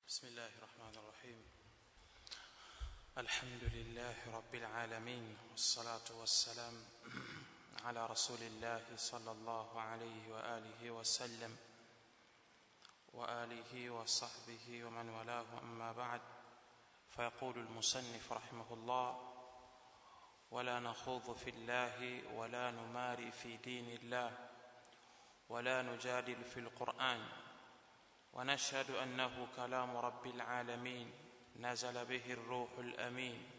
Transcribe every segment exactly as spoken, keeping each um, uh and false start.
بسم الله الرحمن الرحيم. الحمد لله رب العالمين، والصلاة والسلام على رسول الله صلى الله عليه وآله وسلم وآله وصحبه ومن والاه، أما بعد. فيقول المصنف رحمه الله: ولا نخوض في الله ولا نماري في دين الله ولا نجادل في القرآن، ونشهد أنه كلام رب العالمين نزل به الروح الأمين،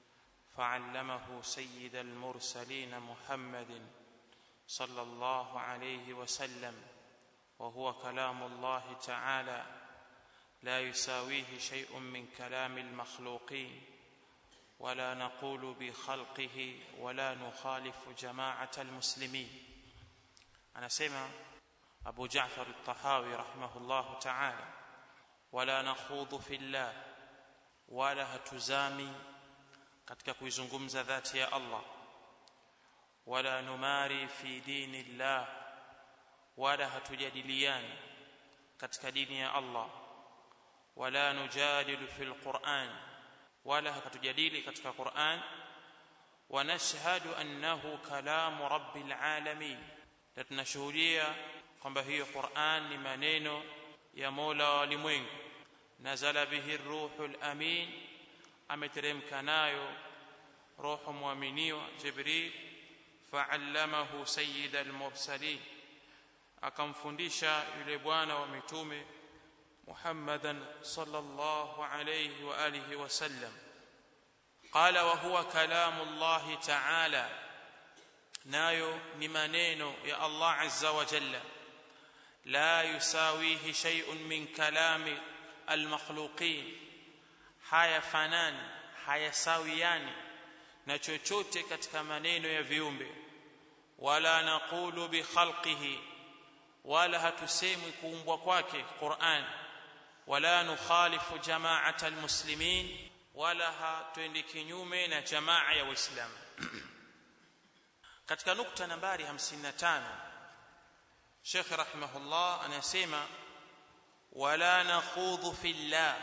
فعلمه سيد المرسلين محمد صلى الله عليه وسلم، وهو كلام الله تعالى لا يساويه شيء من كلام المخلوقين، ولا نقول بخلقه ولا نخالف جماعة المسلمين. أنا سمع أبو جعفر الطحاوي رحمه الله تعالى: ولا نخوض في الله، wala hatuzami katika kuizungumza dhati ya Allah, wala numari fi dini Allah, wala hatujadiliani katika dini ya Allah, wala nujadilu fil Qur'an, wala hatujadili katika Qur'an, wa nashhadu annahu kalamu rabbil alamin, na tunashuhudia kwamba hiyo Qur'an ni maneno ya Mola wa ulimwengu. Nazala bihi ruhul amin, ameteremka nayo roho muaminiwa Jibril. Fa'allamahu sayyidal mursalin, akamfundisha yule bwana wa mitume Muhammadan sallallahu alayhi wa alihi wasallam. Qala wa huwa kalamu Allah ta'ala, nayo ni maneno ya Allah azza wa jalla. La yusawihi shay'un min kalami almakhluqin, haya fanani haya sawiani na chochote katika maneno ya viumbe. Wala naqulu bi khalqihi, wala hatusemi kuumbwa kwake Qur'an. Wala nukhalifu jama'ata almuslimin, wala hatuendi kinyume na jamaa ya Waislamu. Katika nukta nambari hamsini na tano Sheikh rahimahullah anasema: wala nakhudhu fillah,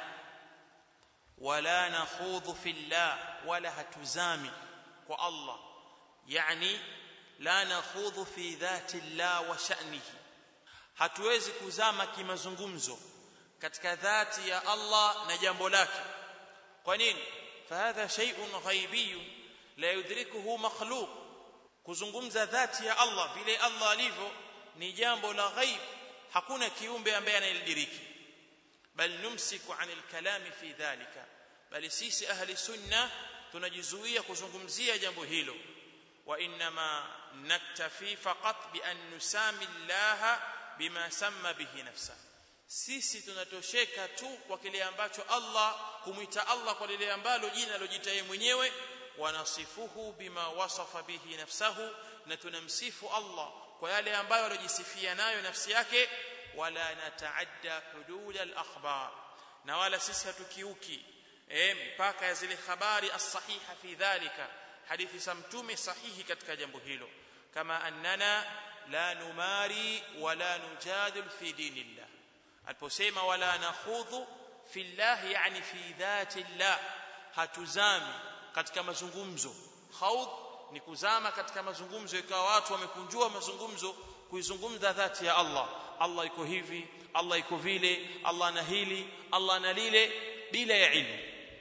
wala nakhudhu fillah, wala hatuzami kwa Allah, yani la nakhudhu fi dhati Allah wa sha'nihi, hatuwezi kuzama kimazungumzo katika dhati ya Allah na jambo lake. Kwa nini? Fahadha shay'un ghaibiyun la yudrikuhu makhluq. Kuzungumza dhati ya Allah vile Allah alivyo ni jambo la ghaib, hakuna kiumbe ambaye analidiriki. Bal numsiku anil kalami fi dhalika, bali sisi ahli sunna tunajizuia kuzungumzia jambo hilo. Wa inma naktafi faqat bi an nusami Allah bima samma bihi nafsa, sisi tunatosheka tu kwa kile ambacho Allah, kumuita Allah kwa lile ambalo jina alojita yeye mwenyewe. Wa nasifuhu bima wasafa bihi nafsahu, na tunamsifu Allah kwa yale ambayo alojisifia nayo nafsi yake. Wala nataadda hudud al-akhbar, na wala sisi hatukiuki eh mpaka ya zile habari as-sahiha fi dhalika, hadithi za mtume sahihi katika jambo hilo. Kama annana la numari wala nujadil fi dinillah, aliposema wala nakhudhu fillah, yani fi dhati Allah, hatuzami katika mazungumzo. Khawd ni kuzama katika mazungumzo, ikawa watu wamekunjua mazungumzo kuizungumza dhati ya Allah. Allah iko hivi, Allah iko vile, Allah na hili, Allah na lile, bila ya ilmu.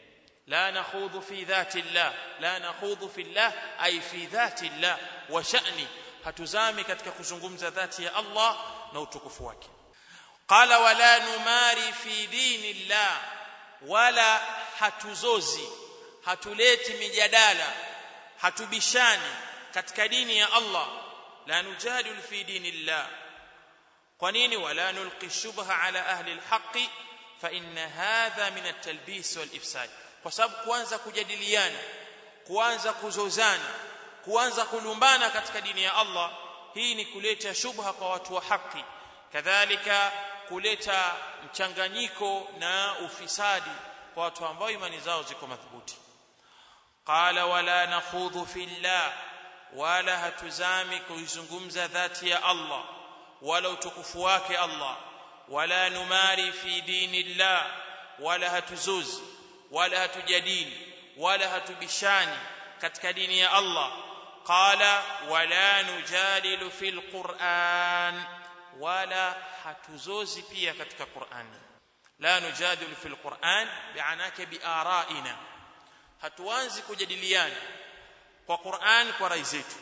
La nakhudhu fi dhati Allah, la nakhudhu fillah ay fi dhati Allah wa sha'ni, hatuzami katika kuzungumza dhati ya Allah na utukufu wake. Qala wala numari fi dinillah, wala hatuzozi, hatuleti mijadala, hatubishani katika dini ya Allah. La nujadil fi dinillah. Kwa nini? Wala nulqi shubha ala ahli alhaqi fa inna hadha min at-talbis wal ifsad, kwa sababu kuanza kujadiliana, kuanza kuzozana, kuanza kulumbana katika dini ya Allah, hii ni kuleta shubha kwa watu wa haki, kadhalika kuleta mchanganyiko na ufisadi kwa watu ambao imani zao ziko madhubuti. Qala wala nakhudhu fillah, wala hatuzami kuizungumza dhati ya Allah wala utukufu wake Allah. Wala numari fi dinillah, wala hatuzuzi wala hatujadili wala hatubishani katika dini ya Allah. Qala wala nujadilu fil Qur'an, wala hatuzozi pia katika Qur'an. La nujadilu fil Qur'an bi'anaka bi'ara'ina, hatuanzi kujadiliana kwa Qur'an kwa rai zetu,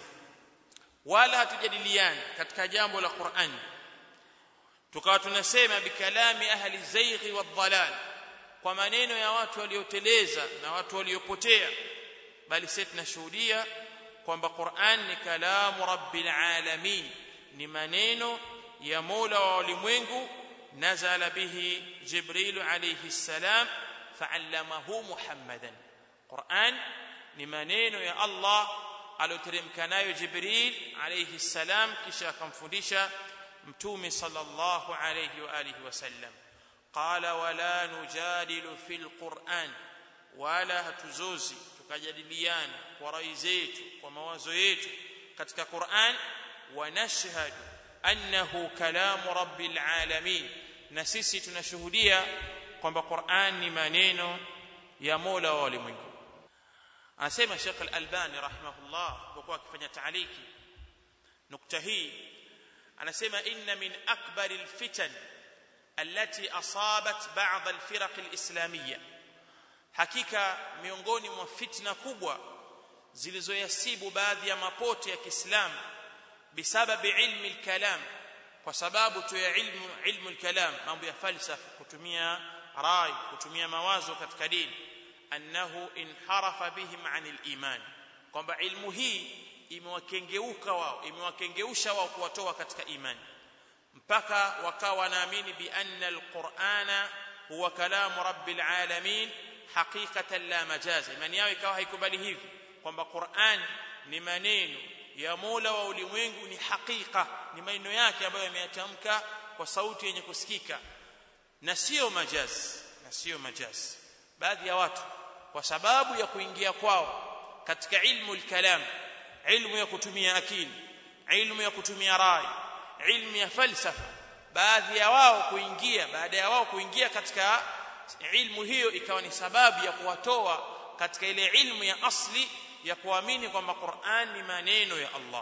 wala hatujadiliana katika jambo la Qur'an tukawa tunasema bikalami ahli zayghi wadhalal, kwa maneno ya watu walioteleza na watu waliopotea, bali sisi tunashuhudia kwamba Qur'an ni kalamu rabbil alamin, ni maneno ya Mola wa ulimwengu. Nazala bihi Jibril alayhi salam fa'allamahu Muhammadan, Qur'an ni maneno ya Allah aliyoteremka nayo Jibril alayhi salam, kisha akamfundisha mtume sallallahu alayhi wa alihi wasallam. Qala wala nujadilu fil Qur'an, wala hatuzozi tukajadiliana kwa rai zetu kwa mawazo yetu katika Qur'an. Wa nashhadu annahu kalamu rabbil alamin, na sisi tunashuhudia kwamba Qur'an ni maneno ya Mola wa ulimwengu. Anasema Sheikh Al-Albani rahimahullah kwa akifanya taaliki nukta hii, anasema inna min akbar alfitan allati asabat ba'd alfiraq alislamiyya, hakika miongoni mwa fitna kubwa zilizoyasibu baadhi ya mapote ya Kiislamu bisababi ilmi alkalam, kwa sababu tu ya ilmu ilmu alkalam, mambo ya falsafa, kutumia rai, kutumia mawazo katika dini, annahu inharafa bihim anil iman, kwamba ilmu hii imewakengeuka wao, imewakengeusha wao kuwatoa katika imani, mpaka wakawa wanaamini bi anna alqur'ana huwa kalamu rabbil alamin haqiqatan la majaza. Imani yao ikawa haikubali hivi kwamba Qur'an ni maneno ya Mola wa ulimwengu, ni hakika, ni maneno yake ambayo yameyatamka kwa sauti yenye kusikika na sio majazi, na sio majazi. Baadhi ya watu kwa sababu ya kuingia kwao katika ilmu al-kalam, ilmu ya kutumia akili, ilmu ya kutumia rai, ilmu ya falsafa, baadhi ya wao kuingia baada ya wao kuingia katika ilmu hiyo ikawa ni sababu ya kuwatoa katika ile ilmu ya asli ya kuamini kwamba Qur'an ni maneno ya Allah.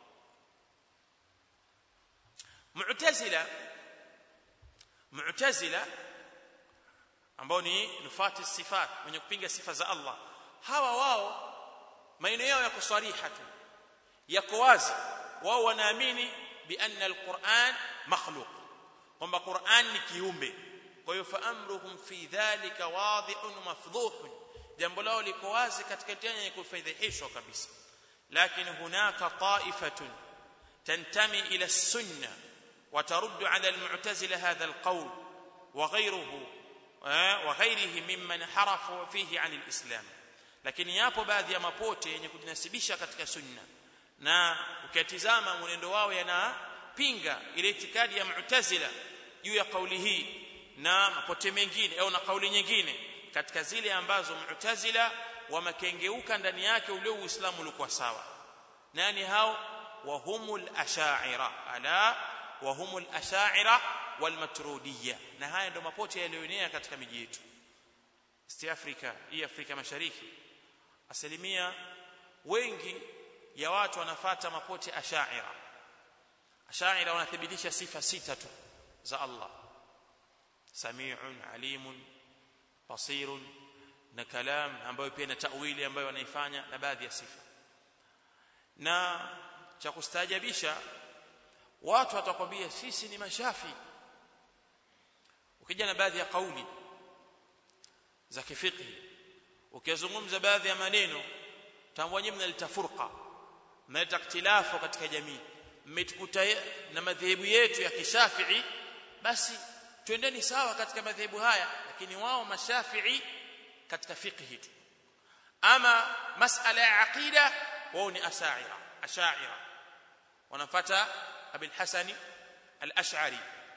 Mu'tazila, Mu'tazila ambao ni nufati sifat, wenye kupinga sifa za Allah, hawa wao maneno yao yako sariha tu, yako wazi. Wao wanaamini bi anna alquran makhluq, kwamba Qur'an ni kiumbe. Kwa hiyo fa amruhum fi dhalika wadihun mafdhuhun, jambo lao liko wazi katika tena kufedheheshwa kabisa. Lakini hunaka ta'ifatun tantami ila as-sunnah wa taruddu ala al-mu'tazila hadha al-qawl wa ghayruhu wa ghayrihi mimman harafu fihi 'an al-islam. Lakini yapo baadhi ya mapote yenye kujinasibisha katika sunna, na ukitizama mwenendo wao yanapinga ile itikadi ya Mu'tazila juu ya kauli hii na mapote mengine au na kauli nyingine katika zile ambazo Mu'tazila wamekengeuka ndani yake ule Uislamu ulikuwa sawa. Nani hao? Wahumul asha'ira, ala wahumul asha'ira wal maturidiyya. Na haya ndio mapote yaliyoenea katika miji yetu East Africa, hii Afrika Mashariki. Asilimia wengi ya watu wanafuata mapote asha'ira. Asha'ira wanathibitisha sifa sita tu za Allah: sami'un, alimun, basirun, na kalam, ambayo pia na ta'wili ambayo wanaifanya, na baadhi ya sifa. Na cha kustaajabisha, watu watakwambia sisi ni mashafi. Ukija na baadhi ya kauli za kifiqhi, ukizungumza baadhi ya maneno, tambua nyinyi mnaleta furqa, mnaleta ikhtilafu katika jamii, mmetukuta na madhehebu yetu ya kishafi'i, basi twendeni sawa katika madhehebu haya. Lakini wao mashafi'i katika fiqhi tu, ama masala ya aqida wao ni asha'ira. Asha'ira wanafuata Abil Hasan al-Ash'ari.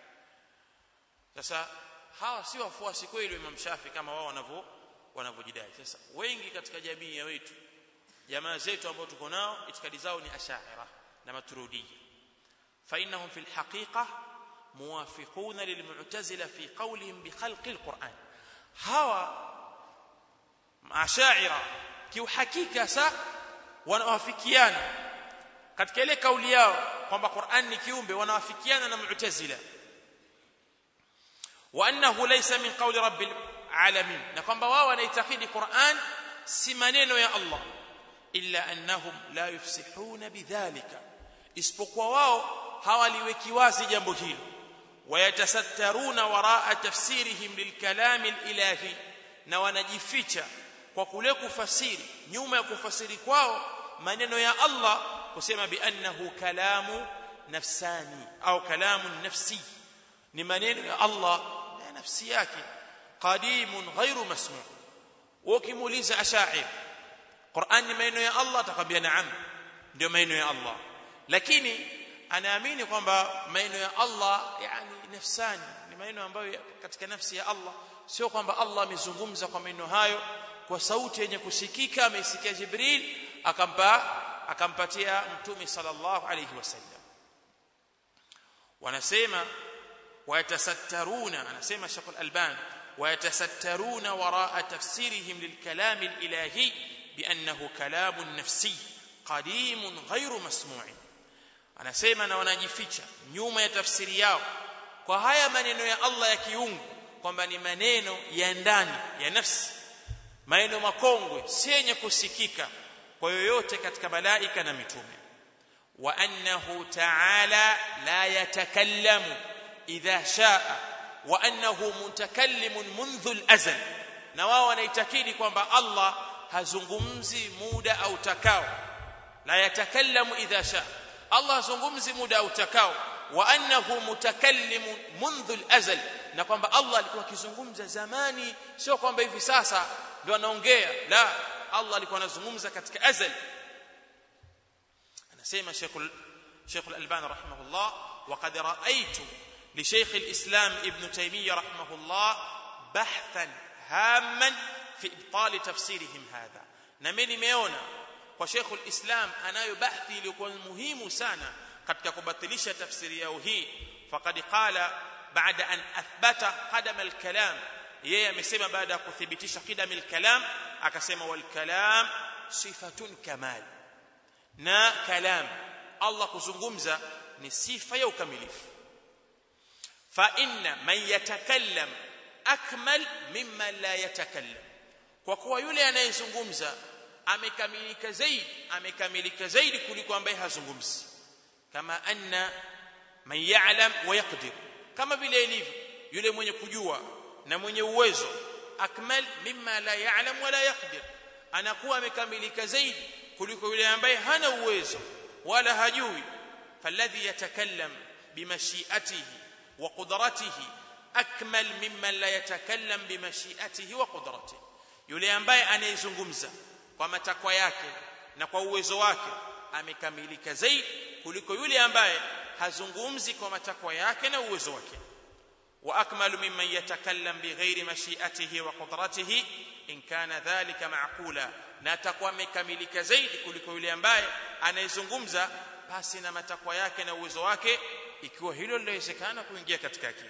Sasa hawa si wafuasi kweli wa Imam Shafi kama wao wanavyo wanavyojidai. Sasa wengi katika jamii ya wetu, jamaa zetu ambao tuko nao, itikadi zao ni asha'ira na maturidiyya. Fa innahum fil haqiqa muwafiquna lilmu'tazila fi qawlihim bi khalqi alquran. Ash'ari kiuhakika sa wanawafikiana katika ile kauli yao kwamba Qur'an ni kiumbe, wanawafikiana na Mu'tazila wa annahu laysa min qawli rabbil alamin, na kwamba wao wanaitakidi Qur'an si maneno ya Allah, illa annahum la yufsihuna bidhalika, isipokuwa wao hawaliweki wazi jambo hilo. Wayatasattaruna waraa tafsirihim lilkalami alilahi, na wanajificha kwa kule kufasiri nyuma ya kufasiri kwao maneno ya Allah kusema bi annahu kalamu nafsani au kalamu nafsi, ni maneno ya Allah na nafsi yake, qadimun ghairu masmu'. Ukimuuliza Ash'ari Qur'an ni maneno ya Allah, atakwambia naam, ndio maneno ya Allah, lakini anaamini kwamba maneno ya Allah yani nafsani, ni maneno ambayo katika nafsi ya Allah, sio kwamba Allah amezungumza kwa maneno hayo kwa sauti yenye kusikika, ameisikia Jibril akampa akampatia mtume sallallahu alayhi wasallam. Wanasema wayatasattaruna, anasema Sheikh Al-Albani, wayatasattaruna waraa tafsirihim lilkalam alilahi biannahu kalamun nafsi qadimun ghairu masmu'in. Anasema na wanajificha nyuma ya tafsiri yao kwa haya maneno ya Allah ya kiungu kwamba ni maneno ya ndani ya nafsi, maneno makongwe si yenye kusikika kwa yoyote katika malaika na mitume. Wa annahu ta'ala la yatakallamu idha shaa wa annahu mutakallimun mundhu al-azal, na wao wanaitakidi kwamba Allah hazungumzi muda au takao. La yatakallamu idha shaa, Allah hazungumzi muda au takao. Wa annahu mutakallimun mundhu al-azal, na kwamba Allah alikuwa akizungumza zamani, sio kwamba hivi sasa ndio anaongea. La, Allah alikuwa anazungumza katika azal. Anasema Sheikh Sheikh Al-Albani rahimahullah, waqad ra'aytu li Sheikh al-Islam Ibn Taymiyyah rahimahullah bahthan hamman fi ibtal tafsirihim hadha, na mimi nimeona kwa Sheikh al-Islam anayo bahthi iliyokuwa muhimu sana katika kubatilisha tafsiri yao hii. Faqad qala baada an athbata qadam al-kalam, yeye amesema baada ya kuthibitisha qidam al-kalam akasema wal kalam sifatun kamal, na kalam Allah kuzungumza ni sifa ya ukamilifu. Fa inna man yatakallam akmal mimma la yatakallam, kwa kuwa yule anayezungumza amekamilika zaidi amekamilika zaidi kuliko ambaye hazungumzi. Kama anna man ya'lam wa yaqdir, kama vile ilivyo yule mwenye kujua na mwenye uwezo, akmal mimma la ya'lam wala yaqdir, anakuwa amekamilika zaidi kuliko yule ambaye hana uwezo wala hajui. Falladhi yatakallam bimashi'atihi wa qudratihi akmal mimma la yatakallam bimashi'atihi wa qudratihi, yule ambaye anayezungumza kwa matakwa yake na kwa uwezo wake amekamilika zaidi kuliko yule ambaye hazungumzi kwa matakwa yake na uwezo wake. Wa akmalu mimman yatakallam bighairi mashi'atihi wa qudratihi in kana dhalika ma'qula, na atakuwa amekamilika zaidi kuliko yule ambaye anayezungumza basi na matakwa yake na uwezo wake, ikiwa hilo linawezekana kuingia katika akili.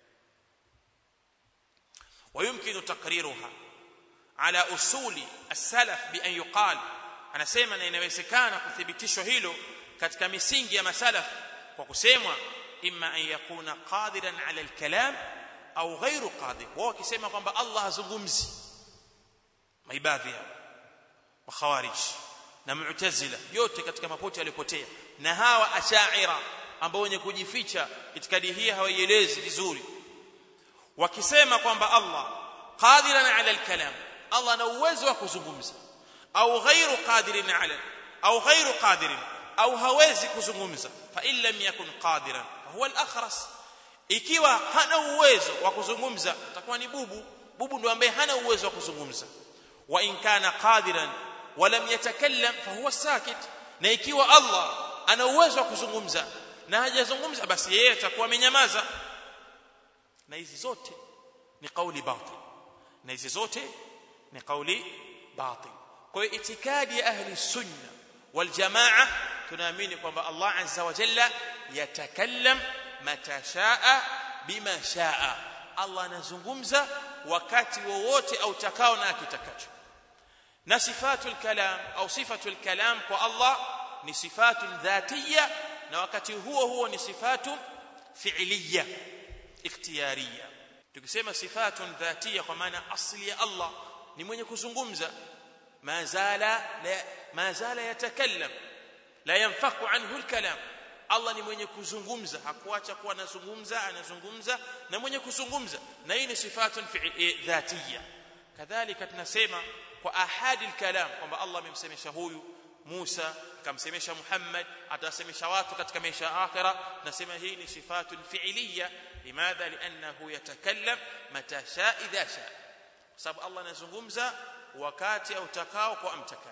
Wa yumkinu taqriruha ala usuli as-salaf bi an yuqal, anasema na inawezekana kuthibitishwa hilo katika misingi ya masalaf kwa kusemwa imma an yakuna qadiran ala al-kalam au ghairu qadir. Wao wakisema kwamba Allah hazungumzi, maibadhi wa khawarij na mu'tazila yote katika mapote yalipotea, na hawa ash'ira ambao wenye kujificha itikadi hii hawaielezi vizuri, wakisema kwamba Allah qadiran ala al-kalam, Allah ana uwezo wa kuzungumza, au ghairu qadirin ala au ghairu qadirin, au hawezi kuzungumza. Fa in lam yakun qadiran fa huwa al-akhras, ikiwa hana uwezo wa kuzungumza atakuwa ni bubu. Bubu ndio ambaye hana uwezo wa kuzungumza. Wa in kana qadiran wa lam yatakallam fa huwa sakit, na ikiwa Allah ana uwezo wa kuzungumza na hajazungumza basi yeye atakuwa amenyamaza. Na hizi zote ni kauli batil, na hizi zote ni kauli batil. Kwa hiyo itikadi ya ahli sunna wal jamaa tunaamini kwamba Allah azza wa jalla yatakallam mata shaa bima shaa, Allah anazungumza wakati wowote au takao na akitakacho. na sifatul kalam au sifatul kalam kwa Allah ni sifatun dhatiyya na wakati huo huo ni sifatu fi'liyya ikhtiyariyya. Tukisema sifatun dhatiyya kwa maana asli ya Allah ni mwenye kuzungumza, ma zala la ma zala yatakallam la yanfaku anhu alkalam. Allah ni mwenye kuzungumza, hakuacha kuwa anazungumza, anazungumza na mwenye kuzungumza, na hii ni sifatun dhatiyya. Kadhalika tunasema kwa ahadi alkalam kwamba Allah amemsemesha huyu Musa, akamsemesha Muhammad, atasemesha watu katika maisha ya akhira. Nasema hii ni sifatun fi'liyya. Limadha? Li'annahu yatakallam mata sha'a idha sha'a, kwa sababu Allah anazungumza wakati au takao kwa amtakaye.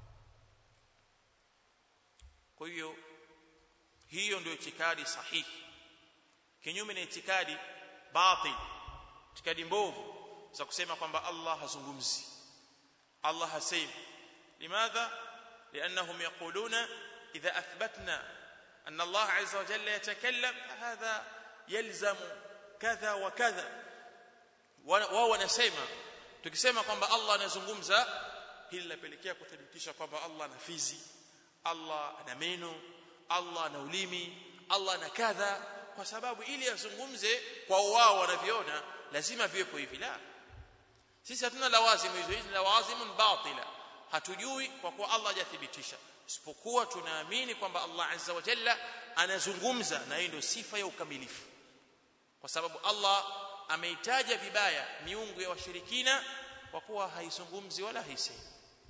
Kwa hiyo hiyo ndio itikadi sahihi, kinyume na itikadi batil, itikadi mbovu za kusema kwamba Allah hazungumzi, Allah hasemi. Limadha? لانهم يقولون اذا اثبتنا ان الله عز وجل يتكلم هذا يلزم كذا وكذا. wao wanasema tukisema kwamba Allah anazungumza, hili linapelekea kuthibitisha kwamba Allah ana fizi, Allah ana meno, Allah ana ulimi, Allah ana kadha, kwa sababu ili azungumze kwa wao wanavyoona lazima viwepo hivi. La, sisi hatuna lawazimu hizo, hizi lawazimun batila, hatujui kwa kuwa Allah hajathibitisha, isipokuwa tunaamini kwamba Allah azza wa jalla anazungumza, na hii ndio sifa ya ukamilifu, kwa sababu Allah ameitaja vibaya miungu ya washirikina kwa kuwa haizungumzi wala haisemi.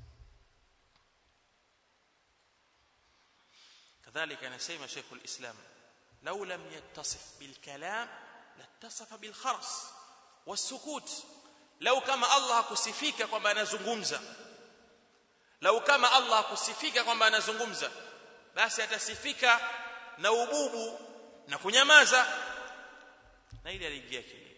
kadhalika anasema Sheikh al-Islam, law lam yattasif bil kalam lattasafa bil kharas was-sukut. Lau kama Allah hakusifika kwamba anazungumza, lau kama Allah hakusifika kwamba anazungumza, basi atasifika na ububu na kunyamaza, na ile aliingia kile.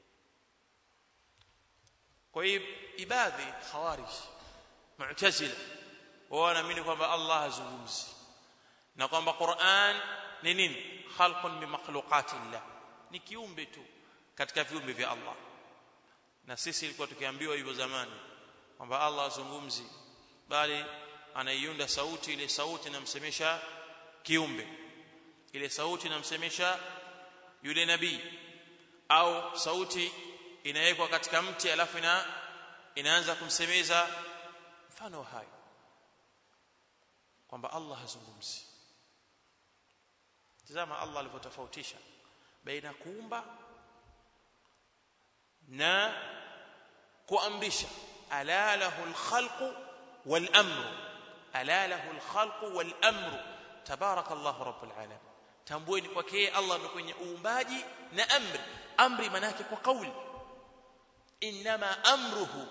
Kwa hiyo ibadhi khawarij mu'tazila wao wanaamini kwamba Allah hazungumzi na kwamba Qur'an ni nini, khalqun bi makhluqatillah, ni kiumbe tu katika viumbe vya Allah. Na sisi ilikuwa tukiambiwa hivyo zamani kwamba Allah hazungumzi, bali anaiunda sauti, ile sauti inamsemesha kiumbe, ile sauti inamsemesha yule nabii, au sauti inawekwa katika mti alafu ina inaanza kumsemeza, mfano hayo, kwamba Allah hazungumzi. Tazama Allah alivyotofautisha baina kuumba na kuamrisha. Ala lahul khalqu wal amru, ala lahul khalqu wal amru, tabarakallahu rabbul alamin. Tambueni kwake yeye Allah ni kwenye uumbaji na amri. Amri maana yake kwa kauli, inma amruhu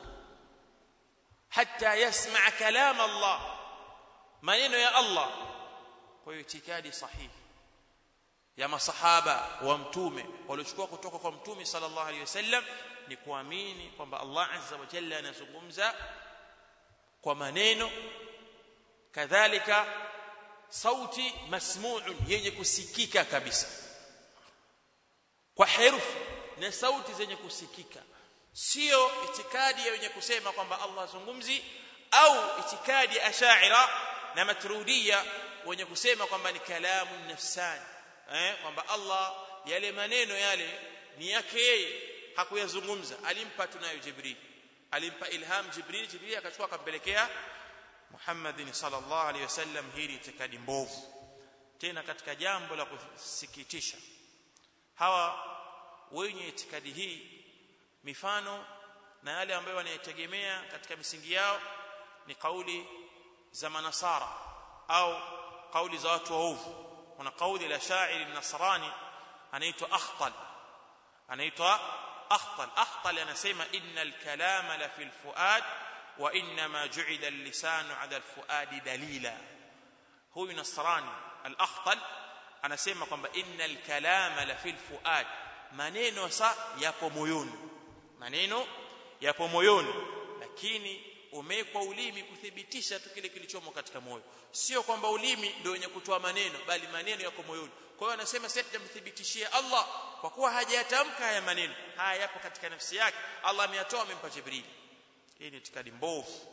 hatta yasma' kalam Allah, maneno ya Allah. Kwa hiyo itikadi sahihi ya masahaba wa mtume waliochukua kutoka kwa mtume sallallahu alaihi wasallam ni kuamini kwamba Allah azza wa jalla anazungumza kwa maneno, kadhalika sauti masmu'un, yenye kusikika kabisa, kwa herufi na sauti zenye kusikika. Sio itikadi ya wenye kusema kwamba Allah azungumzi, au itikadi ya Ash'ari na Maturidiyya wenye kusema kwamba ni kalamu nafsani, eh, kwamba Allah yale maneno yale ni yake yeye, hakuyazungumza, alimpa tunayo Jibril, alimpa ilham Jibril, Jibril akachukua akampelekea Muhammadin sallallahu alaihi wasallam. Hii ni itikadi mbovu. Tena katika jambo la kusikitisha, hawa wenye itikadi hii, mifano na yale ambayo wanaitegemea katika misingi yao ni kauli za manasara au kauli za watu waovu. Kuna kauli la shairi nasrani anaitwa Akhtal, anaitwa Akhtal. Akhtal anasema innal kalama la fil fuad wa inma ju'ila al-lisanu 'ala al-fuadi dalila. Huyu nasrani al-Akhtal anasema kwamba innal kalama la fil fuad, maneno sa yapo moyoni, maneno yapo moyoni, lakini umekwa ulimi kuthibitisha tu kile kilichomo katika moyo. Sio kwamba ulimi ndio wenye kutoa maneno, bali maneno yako moyoni. Kwa hiyo anasema sisi tutamthibitishia Allah kwa kuwa hajayatamka haya maneno, haya yapo katika nafsi yake, Allah ameyatoa, amempa Jibril. Hii ni itikadi mbovu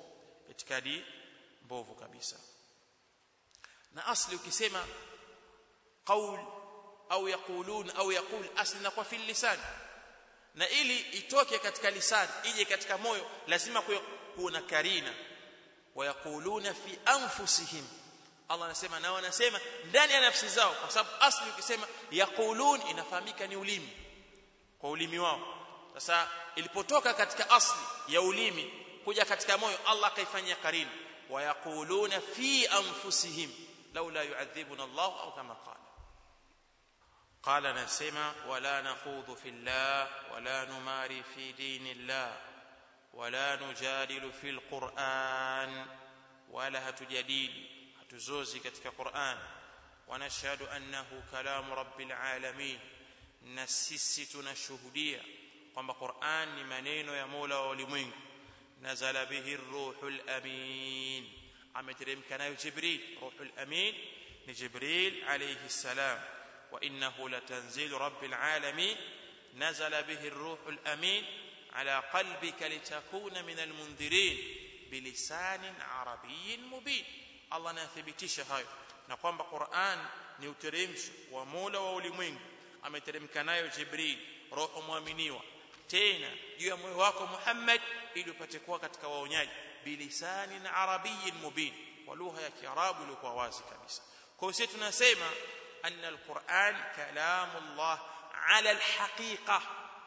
itikadi mbovu kabisa. Na asli ukisema qaul au yaqulun au yaqul, asli na kwa fil lisan, na ili itoke katika lisan ije katika moyo lazima kuona karina. Wa yaquluna fi anfusihim, Allah anasema na wanasema ndani ya nafsi zao, kwa sababu asli ukisema yaqulun inafahamika ni ulimi, kwa ulimi wao. Sasa ilipotoka katika asli ya ulimi kuja katika moyo, Allah kaifanyia karina. Wa yaquluna fi anfusihim laula yu'adhibuna Allah au kama qala. Qala nasema wala nakhudhu fillah wala numari fi dinillah wala nujadilu fil Qur'an, wala hatujadili hatuzozi katika Qur'an. Wa nashhadu annahu kalamu rabbil alamin, na sisi tunashuhudia kwamba Qur'an ni maneno ya Mola wa ulimwengu. Nazala bihi ar-ruhul amin, ameteremka nayo Jibril. Ruhul amin ni Jibril alayhi salam. Wa innahu latanzilu rabbil alamin, nazala bihi ar-ruhul amin ala qalbika litakuna min al-mundhirin bilisanin arabiyyin mubin. Allah anathibitisha hayo na kwamba Qur'an ni uteremsho wa Mola wa ulimwengu, ameteremka nayo Jibril, roho muaminiwa, tena juu ya moyo wako Muhammad, ili upate kuwa katika waonyaji, bilisanin arabiyyin mubin, kwa lugha ya Kiarabu iliyokuwa wazi kabisa. Kwa hiyo sisi tunasema anna al-Qur'an kalamullah ala al-haqiqa.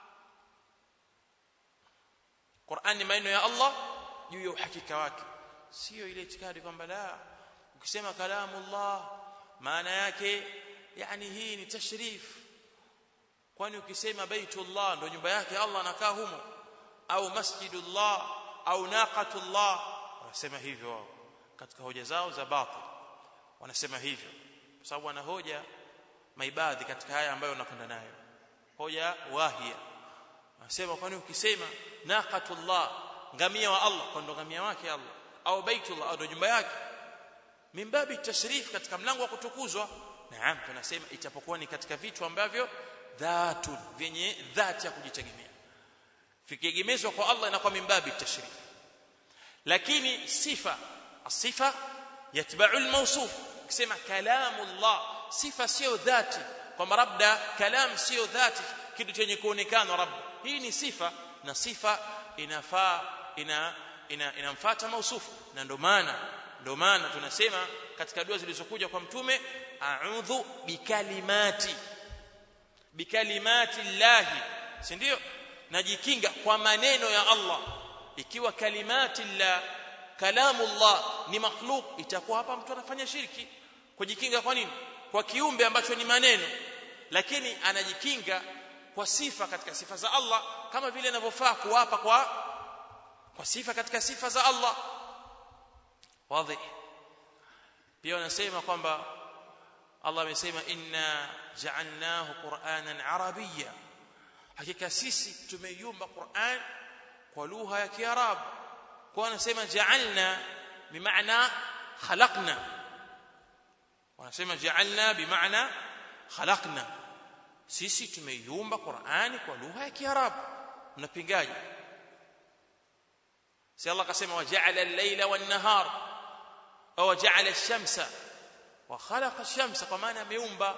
Qur'an ni maneno ya Allah juu ya uhakika wake, sio ile itikadi kwamba la ukisema kalamullah maana yake yani hii ni tashrif. Kwani ukisema baitullah ndo nyumba yake Allah anakaa humo, au masjidullah au naqatullah, wanasema hivyo wao katika hoja zao za batil, wanasema hivyo kwa sababu wana hoja maibadhi katika haya ambayo unakwenda nayo, hoja wahia. Wanasema kwani ukisema naqatullah ngamia wa Allah, kwa ndo ngamia wake Allah, au baitullah ndo nyumba yake, mimbabi tashrif, katika mlango wa kutukuzwa. Naam, tunasema itapokuwa ni katika vitu ambavyo dhatu, vyenye dhati ya kujitegemea, vikiegemezwa kwa Allah inakuwa mimbabi tashrif. Lakini sifa, asifa yatba'u al-mawsuf. Ukisema kalamullah, sifa sio dhati, kwamba labda kalam sio dhati, kitu chenye kuonekana labda, hii ni sifa, na sifa inafaa ina ina inamfuata mausufu. Na ndo maana ndo maana tunasema katika dua zilizokuja kwa mtume, a'udhu bikalimati bikalimati llahi, si ndio? Najikinga kwa maneno ya Allah. Ikiwa kalimati llah, kalamullah ni makhluq, itakuwa hapa mtu anafanya shirki. Kujikinga kwa nini? Kwa kiumbe ambacho ni maneno, lakini anajikinga kwa sifa katika sifa za Allah, kama vile inavyofaa kuwapa kwa kwa sifa katika sifa za Allah. Wazi. Pia wanasema kwamba Allah amesema inna ja'alnahu Qur'anan arabiyya, hakika sisi tumeiumba Qur'an kwa lugha ya Kiarabu. Kwa wanasema ja'alna bimaana khalaqna, wanasema ja'alna bimaana khalaqna, sisi tumeiumba Qur'ani kwa lugha ya Kiarabu. Mnapingaje? Si Allah akasema waja'ala al-layla wan-nahar au ja'ala ash-shamsa wa khalaqa ash-shamsa, kwa maana ameumba.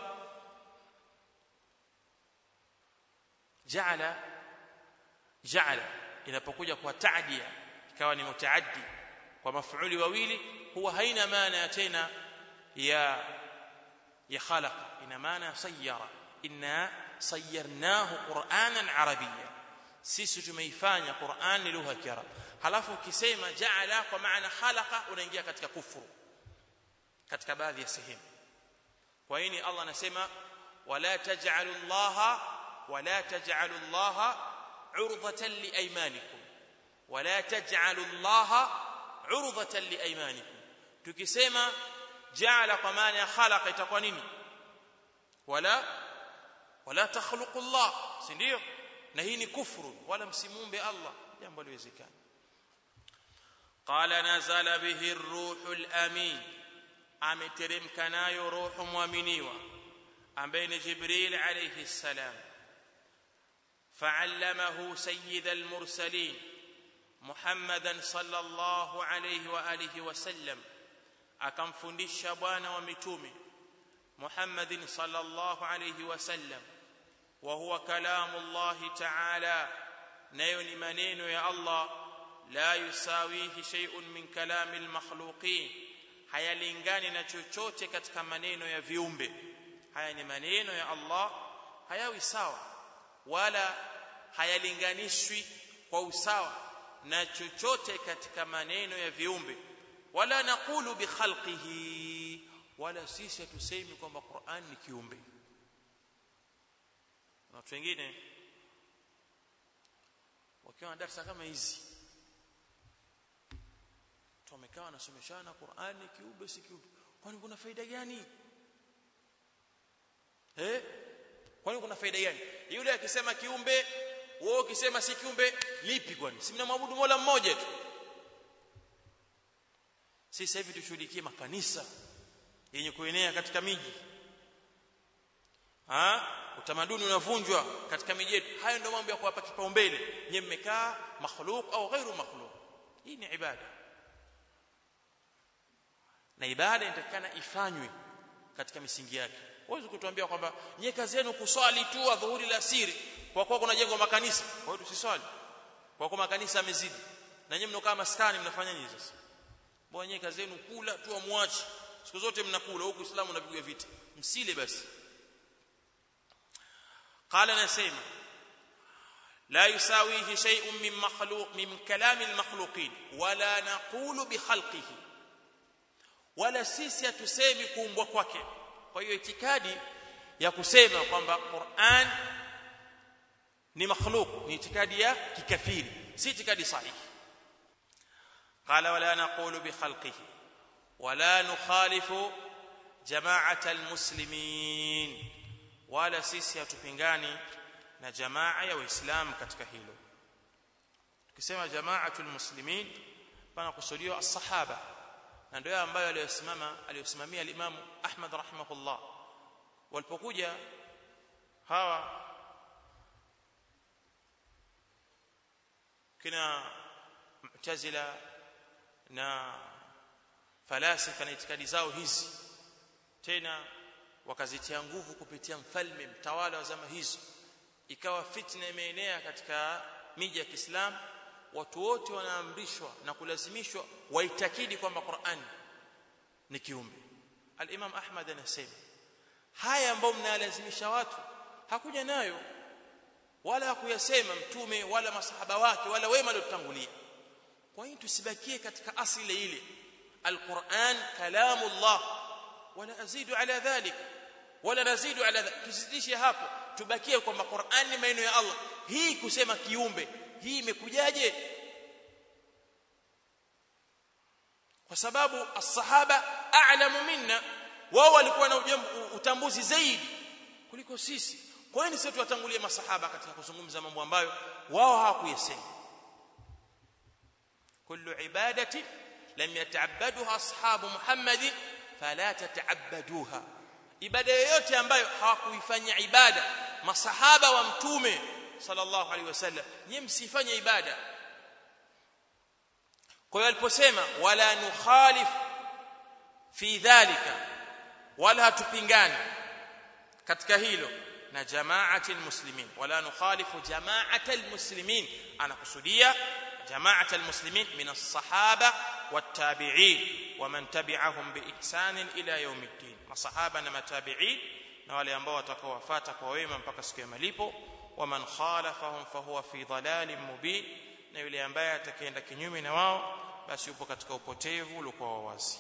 Ja'ala ja'ala inapokuja kwa ta'diya ikawa ni mutaaddi kwa maf'uli wawili, huwa haina maana tena ya ya khalaqa, ina maana sayyara. Inna sayyarnahu Qur'anan arabiyya, sisi tumeifanya Qur'an ni lugha ya Kiarabu. Halafu ukisema ja'ala kwa maana khalaqa, unaingia katika kufuru katika baadhi ya sehemu. Kwa hiyo Allah anasema wala taj'alu Allah wala taj'alu Allah urdhatan liaymanikum, wala taj'alu Allah urdhatan liaymanikum. Tukisema ja'ala kwa maana ya khalaqa itakuwa nini? Wala wala takhluqu Allah, si ndio? Na hii ni kufuru, wala msimuumbe Allah, jambo liwezekana. Qala nazala bihi ar-ruhul amin, ameteremka nayo roho muaminiwa ambaye ni Jibril alayhi salam. Fa'allamahu sayyid al-mursalin, Muhammadan sallallahu alayhi wa alihi wasallam akamfundisha bwana wa mitume Muhammadin sallallahu alayhi wasallam wa huwa kalamullah ta'ala nayo ni maneno ya Allah la yusawihi shay'un min kalamil makhluqin hayalingani na chochote katika maneno ya viumbe haya ni maneno ya Allah hayawi sawa wala hayalinganishwi kwa usawa na chochote katika maneno ya viumbe wala naqulu bi khalqihi wala sisi tusemi kwamba Qur'an ni kiumbe na watu wengine wakiwa na darasa kama hizi tumekaa wanasomeshana Qur'an ni kiumbe si kiumbe kwani kuna faida gani eh kwani kuna faida gani yule akisema kiumbe wewe ukisema si kiumbe lipi kwani si mnamwabudu Mola mmoja tu sisi hivi tushuhudikie makanisa yenye kuenea katika miji ah utamaduni unavunjwa katika miji yetu hayo ndio mambo ya kuwapa kipaumbele nyewe mmekaa makhluq au ghairu makhluq hii ni ibada na ibada inatakana ifanywe katika misingi yake huwezi kutuambia kwamba nyie kazi yenu kuswali tu adhuhuri la siri kwa kuwa kuna jengo makanisa kwa hiyo tusiswali kwa kuwa makanisa yamezidi na nyinyi mnakaa maskani mnafanya nini sasa bwana nyie kazi yenu kula tu amwache siku zote mnakula huku Uislamu unapigwa vita msile basi qala nasema la yusawihi shay'un min makhluq min kalamil makhluqin wala naqulu bi khalqihi wala sisi hatusemi kuumbwa kwake kwa hiyo itikadi ya kusema kwamba Qur'an ni makhluq ni itikadi ya kikafiri si itikadi sahihi qala wala naqulu bi khalqihi wala nukhalifu jama'at almuslimin wala sisi hatupingani na jamaa ya waislamu katika hilo tukisema jama'atul muslimin pana kusudiwa as-sahaba na ndio ambayo aliyosimama aliyosimamia al-Imam Ahmad rahimahullah walipokuja hawa kina mu'tazila na falasifa na itikadi zao hizi tena wakazitia nguvu kupitia mfalme mtawala wa zama hizo ikawa fitna imeenea katika miji ya Kiislamu watu wote wanaamrishwa na kulazimishwa waitakidi kwamba Qur'an ni kiumbe al-Imam Ahmad anasema haya ambao mnalazimisha watu hakuja nayo wala hakuyasema mtume wala masahaba wake wala wema waliotangulia kwa hiyo tusibakie katika asili ile al-Qur'an kalamullah wala azidu ala dhalik wala nazidu ala tuzidishe hapo tubakie kwamba Qur'an ni maneno ya Allah hii kusema kiumbe hii imekujaje kwa sababu as-sahaba a'lamu minna wao walikuwa na utambuzi zaidi kuliko sisi kwa nini sisi tuwatangulie masahaba katika kuzungumza mambo ambayo wao hawakuyasema kullu ibadati lam yata'abbaduha ashabu Muhammad fala tata'abbaduha ibada yoyote ambayo hawakuifanya ibada masahaba wa mtume sallallahu alaihi wasallam nyinyi msifanye ibada kwa hiyo aliposema wala nukhalif fi dhalika wala hatupingani katika hilo na jamaatul muslimin wala nukhalifu jamaatul muslimin anakusudia jamaatul muslimin min as-sahaba wat-tabi'in wa man tabi'ahum bi ihsan ila yawmiddin masahaba na matabi'in na wale ambao watakaowafuata kwa wema mpaka siku ya malipo wa man khalafahum fa huwa fi dhalalin mubin na yule ambaye atakayeenda kinyume na wao basi yupo katika upotevu uliokuwa wazi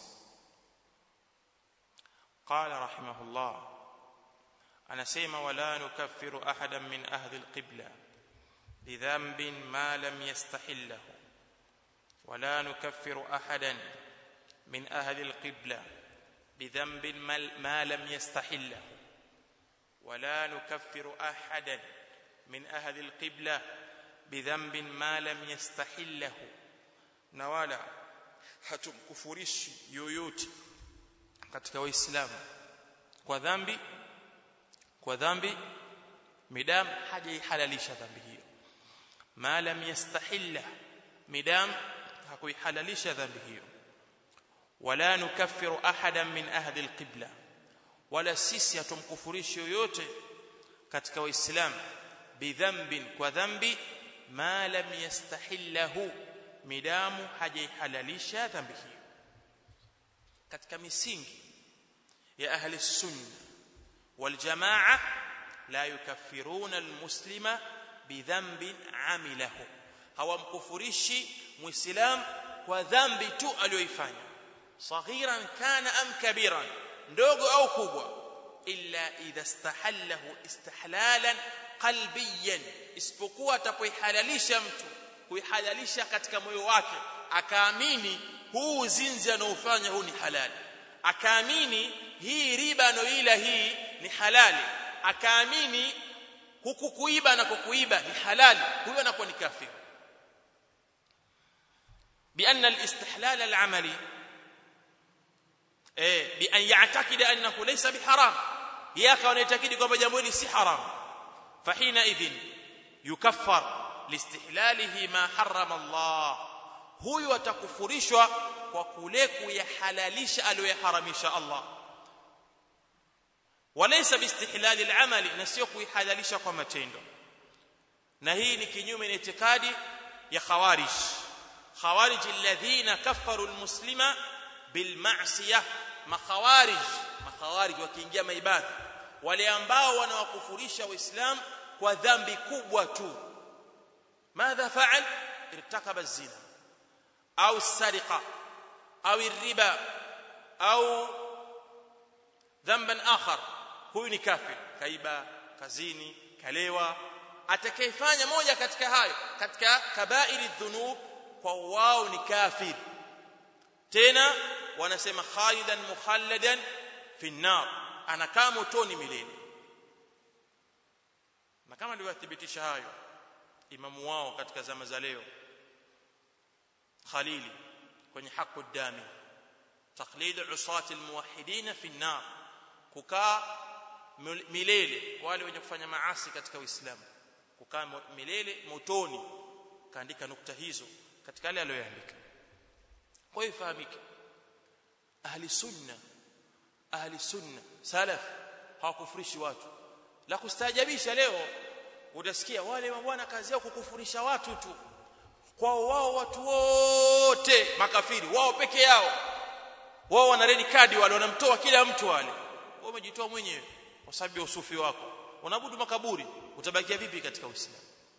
qala rahimahullah anasema wala nukaffiru ahadan min ahli alqibla bidhanbin ma lam yastahillahu wala nukaffiru ahadan min ahli alqibla bidhanbin ma lam yastahillahu wala nukaffiru ahadan min ahli alqibla bidhanbin ma lam yastahillahu na wala hatumkufurishi yoyote katika waislamu kwa dhambi kwa dhambi midam haja ihalalisha dhambi hiyo ma lam yastahilla midam hakuihalalisha dhambi hiyo. Wala nukaffiru ahadan min ahli alqibla, wala sisi hatumkufurishi yoyote katika waislamu bidhanbin, kwa dhambi ma lam yastahillahu, midamu hajaihalalisha dhambi hiyo. Katika misingi ya ahli sunna wal jamaa, la yukaffiruna almuslima bidhanbin amilahu, hawamkufurishi muislam kwa dhambi tu aliyoifanya, saghiran kana am kabiran, ndogo au kubwa, illa idha istahallahu istihlalan qalbiyan, isipokuwa atapoihalalisha mtu kuihalalisha katika moyo wake, akaamini huu uzinzi anaofanya huu ni halali, akaamini hii riba anayoila hii ni halali, akaamini huku kuiba na kukuiba ni halali, huyo anakuwa ni kafir. بأن الاستحلال العملي eh bi an ya'takida annahu laysa biharam, yaka wanaitakidi kwamba jambo hili si haram, fahina idhin yukaffar liistihlalihi ma harrama Allah, huyu atakufurishwa kwa kule kuyahalalisha aliyoharamisha Allah. Walaysa biistihlali al-amali, na sio kuihalalisha kwa matendo. Na hii ni kinyume na itikadi ya khawarij. Khawarij alladhina kaffaru almuslima bilma'siyah, makhawarij makhawarij wakiingia maibadhi, wale ambao wanawakufurisha waislamu kwa dhambi kubwa tu. Madha fa'al? irtakaba az-zina au as-sariqa au ar-riba au dhanban akhar, huyu ni kafir. Kaiba, kazini, kalewa, atakayefanya moja katika hayo katika kabairi dhunub, kwa wao ni kafir. Tena wanasema khalidan mukhalladan fi an-nar, anakaa motoni milele. Na kama alivyothibitisha hayo imamu wao katika zama za leo Khalili kwenye haqu dami, taqlid usati almuwahhidin fi an-nar, kukaa milele wale wenye kufanya maasi katika Uislamu, kukaa milele motoni. Kaandika nukta hizo katika yale aliyoandika. Kwa hiyo fahamike, ahli sunna ahli sunna salaf hawakufurishi watu. La kustaajabisha leo utasikia wale mabwana kazi yao kukufurisha watu tu, kwa wao watu wote makafiri, wao peke yao, wao wana red card, wale wanamtoa kila mtu. Wale wewe umejitoa mwenyewe kwa sababu ya usufi wako, unaabudu makaburi, utabakia vipi katika Uislamu?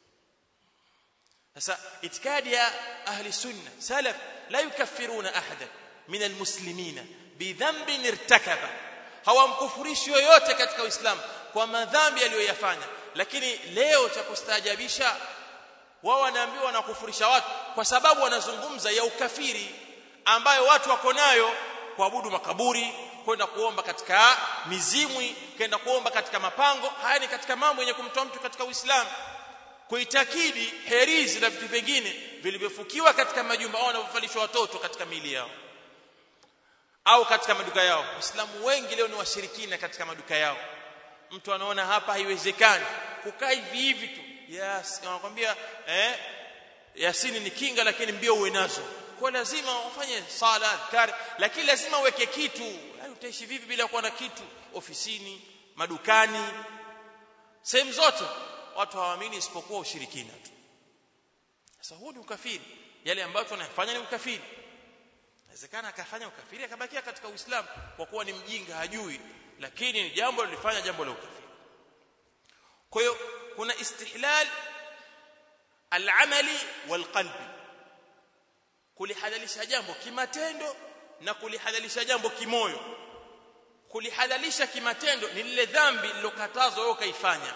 Sasa itikadi ya ahli sunna salaf la yukaffiruna ahadan min almuslimina bidhanbin irtakaba, hawamkufurishi yoyote katika Uislamu kwa madhambi aliyoyafanya. Lakini leo cha kustaajabisha, wao wanaambiwa wanakufurisha watu kwa sababu wanazungumza ya ukafiri ambayo watu wako nayo, kuabudu makaburi, kwenda kuomba katika mizimwi, kwenda kuomba katika mapango. Haya ni katika mambo yenye kumtoa mtu katika Uislamu. Kuitakidi herizi na vitu vingine vilivyofukiwa katika majumba au wanavyofalishwa watoto katika mili yao au katika maduka yao. Waislamu wengi leo ni washirikina katika maduka yao. Mtu anaona hapa haiwezekani kukaa hivi hivi tu. Yes, wanakuambia eh Yasini ni kinga, lakini mbio uwe nazo. Kwa lazima ufanye sala adhkar, lakini lazima uweke kitu. Yaani utaishi vipi bila kuwa na kitu? Ofisini, madukani, sehemu zote watu hawaamini isipokuwa ushirikina tu. Sasa huo ni ukafiri. Yale ambayo tunayafanya ni ukafiri. Inawezekana akafanya ukafiri akabakia katika Uislamu kwa kuwa ni mjinga, hajui, lakini ni jambo lilifanya jambo la ukafiri. Kwa hiyo kuna istihlal al-amali wal-qalbi, kulihalalisha jambo kimatendo na kulihalalisha jambo kimoyo. Kulihalalisha kimatendo ni lile dhambi lilokatazwa wewe kaifanya,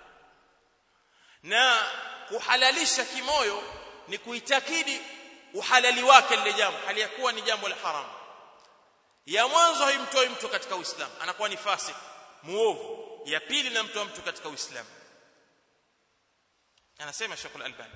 na kuhalalisha kimoyo ni kuitakidi uhalali wake lile jambo hali ya kuwa ni jambo la haramu. Ya mwanzo haimtoi mtu katika Uislamu, anakuwa ni fasik, muovu. Ya pili namtoa mtu katika Uislamu. Anasema Sheikh Al-Albani,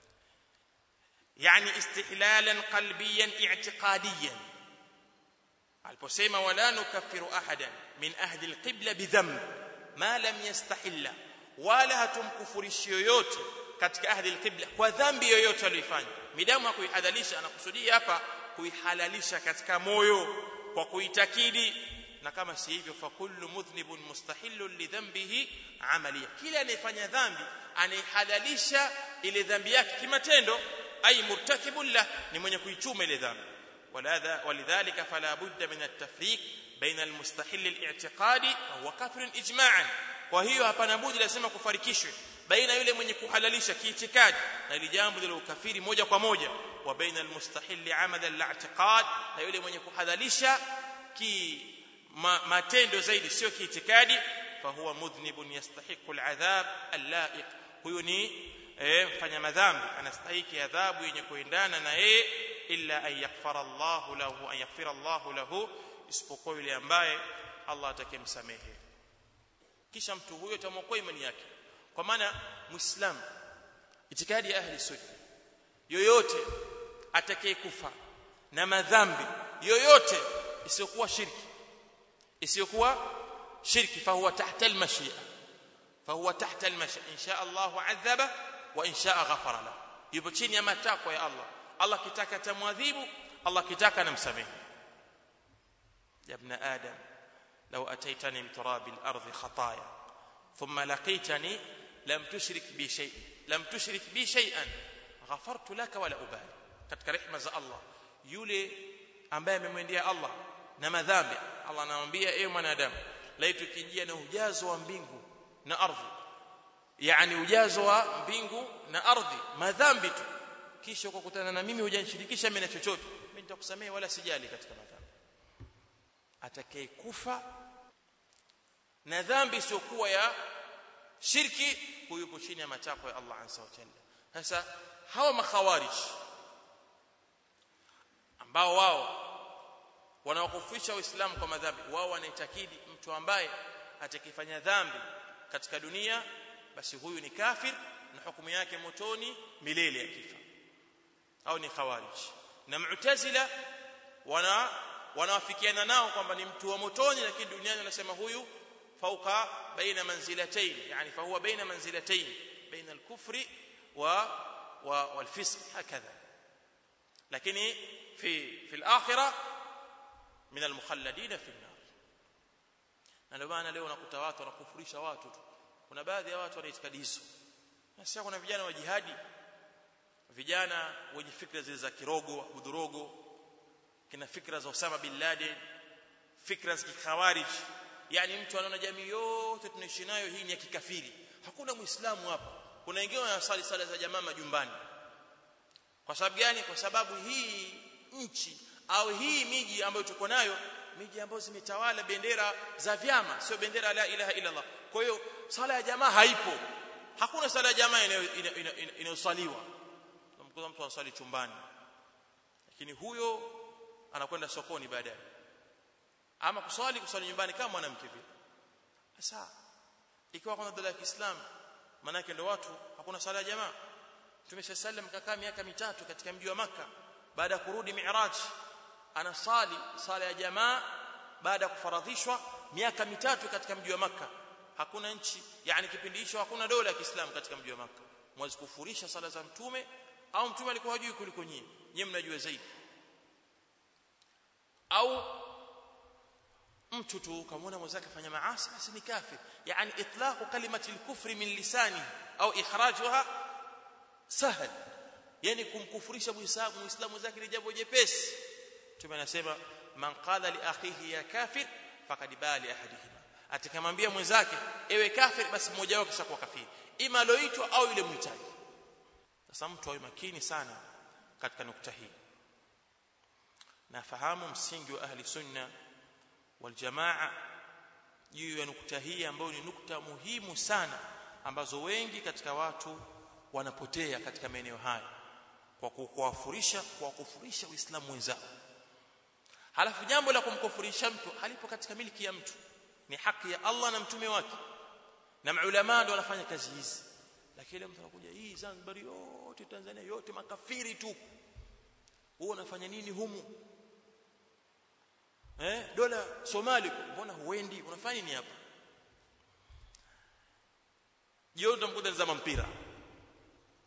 yani istihlalan qalbiyan i'tiqadiyan, aliposema wala nukaffiru ahadan min ahli al-qibla bidhanb ma lam yastahilla, wala hatumkufurishi yoyote katika ahli al-qibla kwa dhambi yoyote aliyofanya, midamu hakuihadhalisha, anakusudia hapa kuihalalisha katika moyo kwa kuitakidi. Na kama si hivyo, fa kullu mudhnibun mustahillun li dhanbihi amaliya, kila anayefanya dhambi anaihalalisha ile dhambi yake kimatendo, ay murtakibun la, ni mwenye kuichuma ile dhambi. waladha walidhalika fala budda min at-tafriq baina al-mustahill al-i'tiqadi wa huwa kafir ijma'an. Kwa hiyo hapana budi lazima kufarikishwe baina yule mwenye kuhalalisha kiitikadi na ile jambo la ukafiri moja kwa moja, wa baina al-mustahill 'amalan la-i'tiqad, na yule mwenye kuhalalisha ki ma, matendo zaidi sio kiitikadi, fa huwa mudhnibun yastahiqu al-'adhab al-la'iq, huyo ni eh, mfanya madhambi anastahili adhabu yenye kuendana na yeye, illa an yaghfara Allahu lahu, an yaghfira Allahu lahu, isipokuwa yule ambaye Allah atakemsamehe, kisha mtu huyo tamwokoa imani yake. Kwa maana muislamu itikadi ya ahli sunna, yoyote atakayekufa na madhambi yoyote isiyokuwa shirki, isiyokuwa shirki, fa huwa tahta al-mashia, fa huwa tahta al-mashia, insha Allah adhaba wa insha ghafara lahu, yupo chini ya matakwa ya Allah. Allah kitaka tamwadhibu, Allah kitaka namsamehe. ya ibn adam law ataitani min turabil ardi khataya thumma laqitani lam tushrik bi shay lam tushrik bi shay'an ghafartu laka wala ubali. Katika rehema za Allah, yule ambaye amemwendea Allah na madhambi, Allah anamwambia ewe mwanadamu, laitu kijia na ujazo wa mbingu na ardhi, yani ujazo wa mbingu na ardhi, madhambi tu, kisha ukakutana na mimi hujanishirikisha mimi na chochote, mimi nitakusamehe wala sijali katika madhambi. Atakayekufa na dhambi isiyokuwa ya shirki, huyo yupo chini ya matakwa ya Allah azza wa jalla. Sasa hawa makhawarij ambao wao wanaokufisha Uislamu kwa madhambi, wao wanaitakidi mtu ambaye atakifanya dhambi katika dunia basi huyu ni kafir na hukumu yake motoni milele akifa, au ni khawarij. Na Mu'tazila wana wanawafikiana nao kwamba ni mtu wa motoni, lakini duniani wanasema huyu fauka baina manzilatayn, yani fa huwa baina manzilatayn, baina al-kufri wa wal fisq hakadha, lakini fi fi al-akhirah min al-mukhalladin fi an-nar. Na ndio maana leo unakuta watu wanakufurisha watu tu. Kuna baadhi ya watu wana itikadi hizo. Sasa kuna vijana wa jihadi, vijana wenye fikra zile za kirogo, budhurogo, kina fikra za Osama bin Laden, fikra za kikhawarij. Yani mtu anaona jamii yote tunaishi nayo hii ni ya kikafiri, hakuna muislamu hapa. Kuna wengine wanasali sala za jamaa majumbani. Kwa sababu gani? Kwa sababu hii nchi au hii miji ambayo tuko nayo, miji ambazo zimetawala bendera za vyama, sio bendera la ilaha illa Allah. Kwa hiyo sala ya jamaa haipo, hakuna sala ya jamaa inayosaliwa. Tunamkuta mtu anasali chumbani, lakini huyo anakwenda sokoni baadaye, ama kuswali kuswali nyumbani kama mwanamke vile. Sasa ikiwa kuna dola ya Kiislamu, maana yake ndio watu hakuna sala ya jamaa. Tumeshasallam kakaa miaka mitatu katika mji wa Makka, baada ya kurudi Mi'raj anasali sala ya jamaa baada ya kufaradhishwa miaka mitatu katika mji wa Makka. Hakuna nchi, yani kipindi hicho hakuna dola ya Kiislamu katika mji wa Makka. Mwezi kufurisha sala za mtume, au mtume alikuwa hajui kuliko nyinyi? Nyinyi mnajua zaidi. Au mtu tu kamaona mwenzake afanya maasi basi ni kafir, yani itlaqu kalimati al-kufri min lisani au ikhrajuha sahal, yani kumkufurisha muislamu muislamu zake ni jambo jepesi. Mtume anasema man qala li akhihi ya kafir faqad bali ahadihima, atakamwambia mwenzake ewe kafir, basi mmoja wao kishakuwa kafiri, ima aloitwa au yule mhitaji. Sasa mtu awe makini sana katika nukta hii, na fahamu msingi wa ahli sunna wal jamaa juu ya nukta hii ambayo ni nukta muhimu sana, ambazo wengi katika watu wanapotea katika maeneo haya kwa kuwafurisha kwa kufurisha Uislamu wenzao. Halafu jambo la kumkufurisha mtu halipo katika miliki ya mtu, ni haki ya Allah na mtume wake, na maulama ndio wanafanya kazi hizi. Lakini mtu anakuja hii Zanzibar yote, Tanzania yote makafiri tu, wewe unafanya nini humu? Eh, dola Somali mbona huendi? Unafanya nini hapa? Jioni utamkuta zama mpira,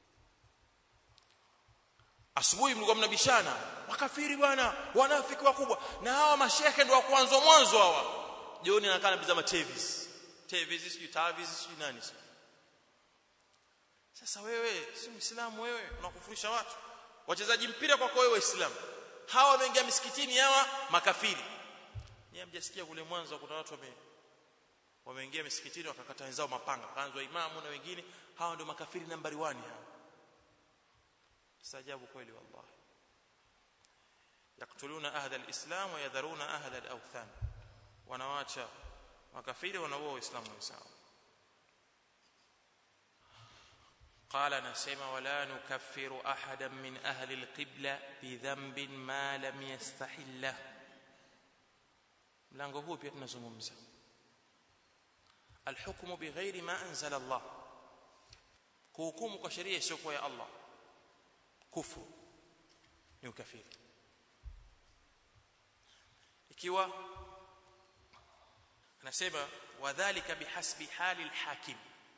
asubuhi mlikuwa mnabishana makafiri bwana wanafiki wakubwa na hawa mashehe ndio wa kwanza mwanzo hawa jioni anakaa anabizama Tevis Tevis sio Tavis sio nani sasa wewe si muislamu wewe unakufurisha watu wachezaji mpira kwa kwa wewe waislamu hawa wameingia misikitini hawa makafiri nyie mjasikia kule mwanzo kuna watu wame wameingia misikitini wakakata wenzao mapanga kaanzwa imamu na wengine hawa ndio makafiri nambari moja hawa sajabu kweli wallahi yaktuluna ahla alislam wa yadharuna ahla alawthan wanawaacha makafiri wanaoa waislamu wao قال نسمع ولا نكفر احدا من اهل القبلة بذنب ما لم يستحله mlango huu pia tunazungumza الحكم بغير ما انزل الله kuhukumu kwa sheria isiyo ya Allah kufuru ni ukafiri ikiwa anasema wadhālika bihasbi hali alhakim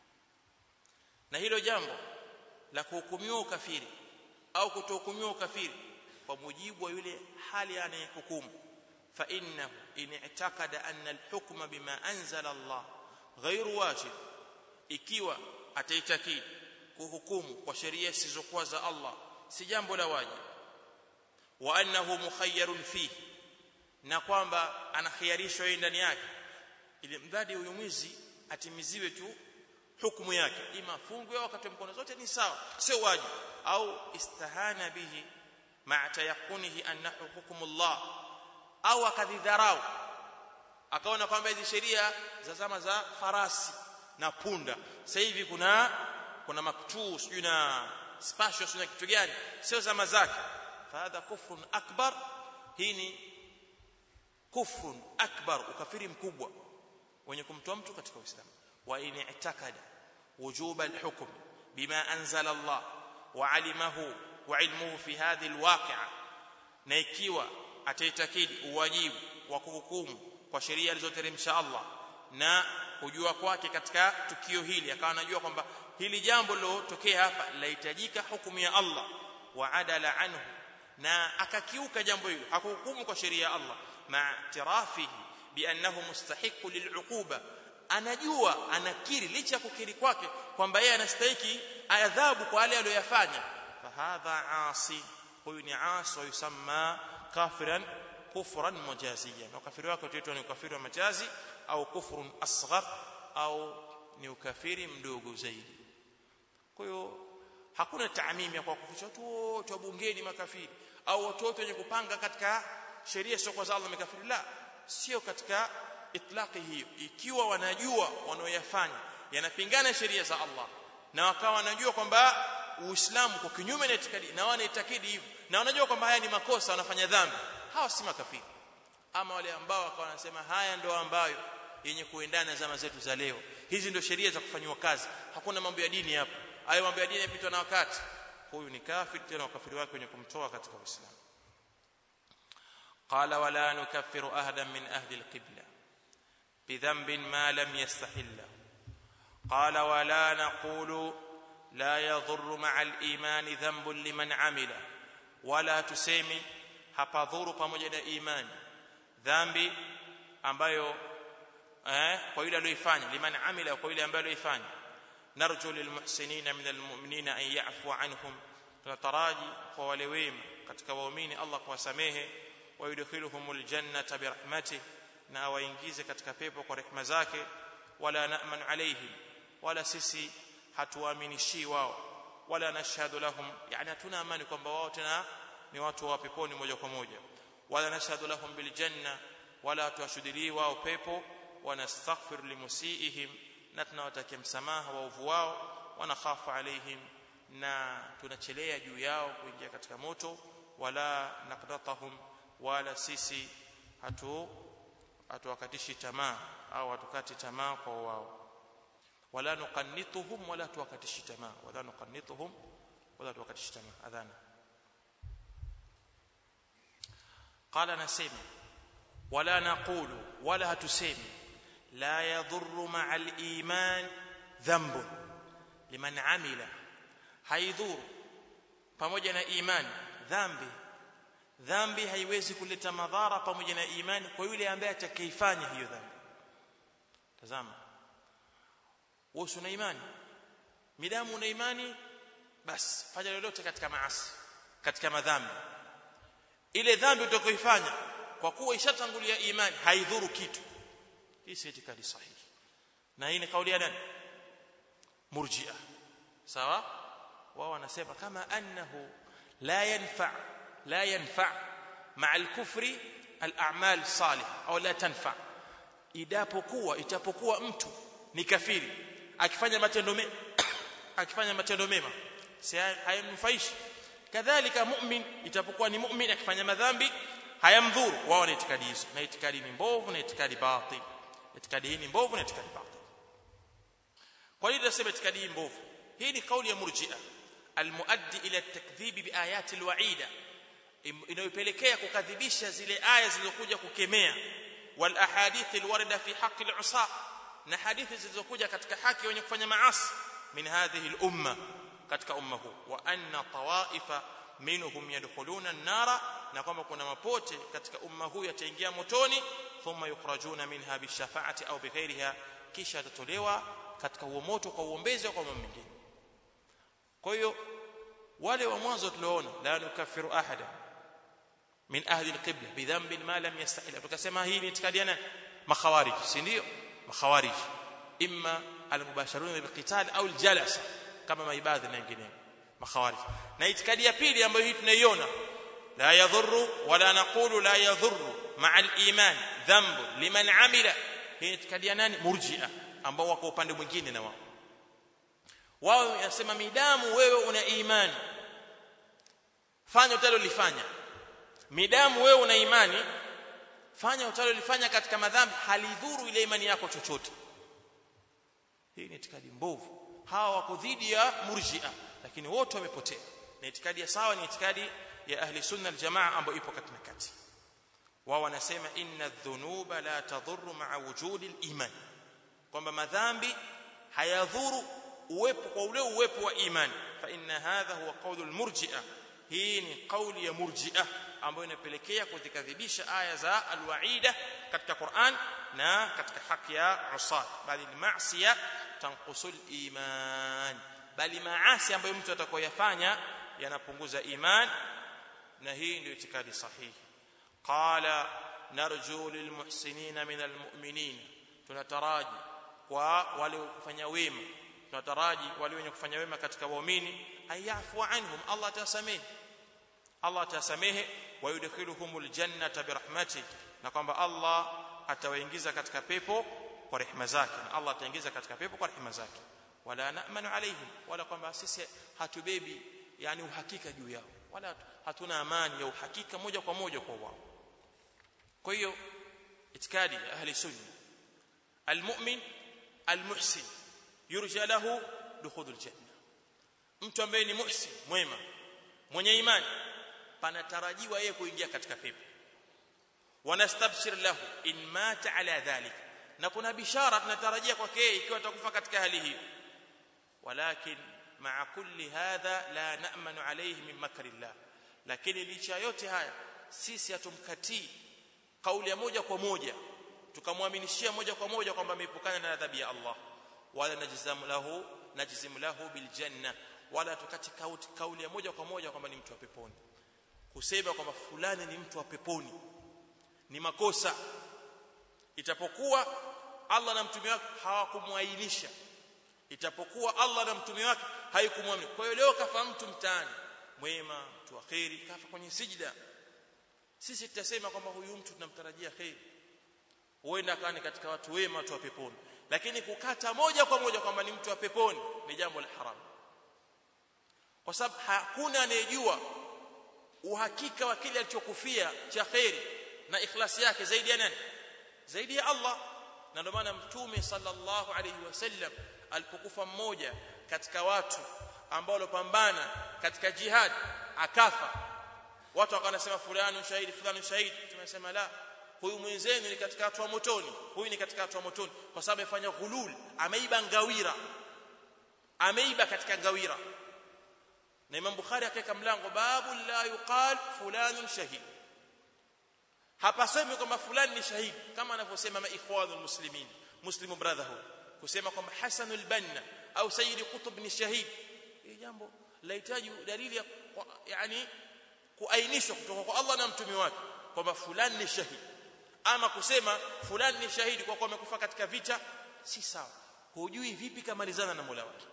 na hilo jambo la kuhukumiwa ukafiri au kutohukumiwa ukafiri kwa mujibu wa yule hali anayehukumu fa innahu in i'taqada anna al-hukma bima anzala Allah ghayru wajib ikiwa ataitakidi kuhukumu kwa sheria zisizokuwa za Allah si jambo la wajibu wa annahu mukhayyarun fihi na kwamba anakhiarishwa yeye ndani yake ili mradi huyo mwizi atimiziwe tu hukumu yake ima fungwe au akatwe mkono zote ni sawa sio wajibu au istahana bihi ma'a tayaqunihi annahu hukmullah au akadhidharau akaona kwamba hizi sheria za zama za farasi na punda sasa hivi kuna kuna maktuu sijui na spatial sio kitu gani sio zama zake fahadha kufrun akbar hii ni kufrun akbar ukafiri mkubwa wenye kumtoa mtu katika Uislamu wa in i'takada wujub al-hukm bima anzala Allah wa alimahu wa ilmuhu fi hadhihi al-waqi'a na ikiwa ataitakidi uwajibu wa kuhukumu kwa sheria alizoteremsha Allah na kujua kwake katika tukio hili akawa anajua kwamba hili jambo lilotokea hapa lahitajika hukumu ya Allah wa adala anhu na akakiuka jambo hilo hakuhukumu kwa sheria ya Allah ma'tirafihi bi annahu mustahiqu lil'uquba anajua anakiri licha kukiri kwake kwamba yeye anastahili adhabu kwa yale aliyofanya fahadha asi huyu ni asi yusamma kafiran kufran mujaziyan na kafiri wake utaitwa ni ukafiri wa majazi au kufrun asghar au ni ukafiri mdogo zaidi kwa hiyo hakuna taamimi kwa kuficha watu wote wa bungeni makafiri au watu wote wenye kupanga katika sheria sio kwa Allah makafiri la sio katika itlaqi hiyo ikiwa wanajua wanaoyafanya yanapingana sheria za Allah na wakawa wanajua kwamba Uislamu kwa kinyume na itikadi na wanaitakidi hivyo na wanajua kwamba haya ni makosa wanafanya dhambi hawa si makafiri ama wale ambao wakawa wanasema haya ndio ambayo yenye kuendana na zama zetu za leo hizi ndio sheria za kufanywa kazi hakuna mambo ya dini hapa hayo mambo ya dini yapitwa na wakati huyu ni kafiri tena ukafiri wake wenye kumtoa katika Uislamu qala wala nukaffiru ahadan min ahli alqibla bidhanbin ma lam yastahilla qala wala naqulu la yadhurru ma'a al-iman dhanbun liman amila wala tusemi hapadhuru pamoja na imani dhambi ambayo eh kwa yule aliyofanya liman amila kwa yule ambaye aliyofanya narju lilmuhsinina min almu'minina an ya'fu anhum tunataraji kwa wale wema katika waumini Allah kuwasamehe wa yudkhiluhumul jannata birahmatihi na waingize katika pepo kwa rehema zake wala na'man alayhim wala sisi hatuaminishi wao wala nashhadu lahum yani hatuna amani kwamba wao tena ni watu wa peponi moja kwa moja wala nashhadu lahum bil janna wala tuashudili wao pepo wanastaghfir limusiihim na tunawatakia msamaha waovu wao wanakhafu alaihim na tunachelea juu yao kuingia katika moto wala naqdatahum wala sisi hatu hatuwakatishi tamaa au hatukati tamaa kwa wao wala nuqannituhum wala tuwakatishi tamaa wala nuqannituhum wala tuwakatishi tamaa adhana qala nasema wala naqulu wala hatusemi la yadhurru ma'al iman dhanbun liman amila haidhuru pamoja na imani dhambi dhambi haiwezi kuleta madhara pamoja na imani kwa yule ambaye atakayefanya hiyo dhambi. Tazama, wewe una imani, midamu una imani, basi fanya lolote katika maasi, katika madhambi. Ile dhambi utakayoifanya kwa kuwa ishatangulia imani haidhuru kitu. Hii si itikadi sahihi, na hii ni kauli ya nani? Murji'a. Sawa, wao wanasema kama annahu la yanfa la yanfa ma'a al-kufri al-a'mal salihah au la tanfa, idapokuwa itapokuwa mtu ni kafiri akifanya matendo mema akifanya matendo mema si hayamnufaishi, kadhalika mu'min itapokuwa ni mu'min akifanya madhambi hayamdhuru. Wao ni itikadi hizo, na itikadi ni mbovu na itikadi batil. Itikadi hii ni mbovu na itikadi batil. Kwa hiyo tunasema itikadi hii mbovu. Hii ni kauli ya Murji'a almuaddi ila at-takdhib bi ayati al-wa'ida, inayopelekea kukadhibisha zile aya zilizokuja kukemea, wal ahadith alwarida fi haqqi al-usa, na hadithi zilizokuja katika haki wenye kufanya maasi, min hadhihi al-umma, katika umma huu, wa anna tawaifa minhum yadkhuluna an-nara, na kwamba kuna mapote katika umma huu yataingia motoni, thumma yukhrajuna minha bi shafa'ati au bi ghairiha, kisha atatolewa katika huo moto kwa uombezi au kwa mambo mengine. Kwa hiyo wale wa mwanzo tuliona la nukaffiru ahada min ahli al-qibla bi dhanbin ma lam yastahil, tukasema hii ni itikadi ya makhawarij, si ndio? Makhawarij imma al-mubashirun bil qital au al-jalasa kama maibadhi na wengine makhawarij. Na itikadi ya pili ambayo hii tunaiona, la yadhurru wala naqulu la yadhurru ma'a al-iman dhanbu liman amila, hii itikadi ya nani? Murji'a, ambao wako upande mwingine. Na wao wao wanasema midamu wewe una imani, fanya utalolifanya. Midamu wewe una imani, fanya utalolifanya katika madhambi, halidhuru ile imani yako chochote. Hii ni itikadi mbovu. Hawa wako dhidi ya Murji'a, lakini wote wamepotea. Na itikadi ya sawa ni itikadi ya ahli sunna al-jamaa ambayo ipo katika kati. Wao wanasema inna adh-dhunuba la tadhurru ma'a wujudi al-iman, kwamba madhambi hayadhuru uwepo kwa ule uwepo wa imani. Fa inna hadha huwa qawlu al-murji'a, hii ni kauli ya Murji'a ambayo inapelekea kuzikadhibisha aya za al-wa'ida katika Qur'an na katika haki ya usat, bali maasiya tanqusul iman, bali maasi ambayo mtu atakoyafanya yanapunguza iman. Na hii ndio itikadi sahihi. Qala narju lilmuhsinina min almu'minin, tunataraji kwa wale kufanya wema, tunataraji wale wenye kufanya wema katika waumini, ayafu anhum, Allah atasamehe, Allah atasamehe, wa yudkhiluhumul jannata birahmatihi, na kwamba Allah atawaingiza katika pepo kwa rehema zake, na Allah ataingiza katika pepo kwa rehema zake. Wala na'manu alayhim, wala kwamba sisi hatubebi yani uhakika juu yao, wala hatuna amani ya uhakika moja kwa moja kwa wao. Kwa hiyo itikadi ya ahli sunna, almu'min almuhsin yurja lahu dukhulul janna, mtu ambaye ni muhsin mwema mwenye imani panatarajiwa yeye kuingia katika pepo. Wanastabshir lahu in mata ala dhalik, na kuna bishara tunatarajia kwake yeye ikiwa atakufa katika hali hiyo. Walakin ma'a kulli hadha la na'manu alayhi min makrillah, lakini licha yote haya sisi hatumkatii kauli ya moja kwa moja tukamwaminishia moja kwa moja kwamba ameepukana na adhabu ya Allah, wala najzamu lahu najzimu lahu bil janna, wala tukati kauli ya moja kwa moja kwamba ni mtu wa peponi. Kusema kwamba fulani ni mtu wa peponi ni makosa, itapokuwa Allah na mtume wake hawakumwainisha, itapokuwa Allah na mtume wake haikumwamini. Kwa hiyo leo kafa mtu mtaani mwema, mtu wa khairi, kafa kwenye sijda, sisi tutasema kwamba huyu mtu tunamtarajia khairi, huenda akawa katika watu wema, watu wa peponi. Lakini kukata moja kwa moja kwamba ni mtu wa peponi ni jambo la haram, kwa sababu hakuna anayejua uhakika wa kile alichokufia cha khairi na ikhlasi yake zaidi ya nani? Zaidi ya Allah. Na ndio maana mtume sallallahu alayhi wasallam alipokufa mmoja katika watu ambao walipambana katika jihad akafa, watu wakanasema fulani shahidi, fulani shahidi. Tumesema la, huyu mwenzenu ni katika watu wa motoni, huyu ni katika watu wa motoni, kwa sababu amefanya ghulul, ameiba ngawira, ameiba katika ngawira. na Imam Bukhari akaweka mlango babu la yuqal fulanun shahid. Hapasemi kwamba fulani ni shahidi kama anavyosema maikhwanul muslimin, Muslim Brotherhood, kusema kwamba Hasanul Banna au Sayyid Qutb ni shahid. Hili jambo lahitaji dalili ya yani kuainishwa kutoka kwa Allah na mtume wake kwamba fulani ni shahidi. Ama kusema fulani ni shahidi kwa kuwa amekufa katika vita si sawa. Hujui vipi kamalizana na Mola wake.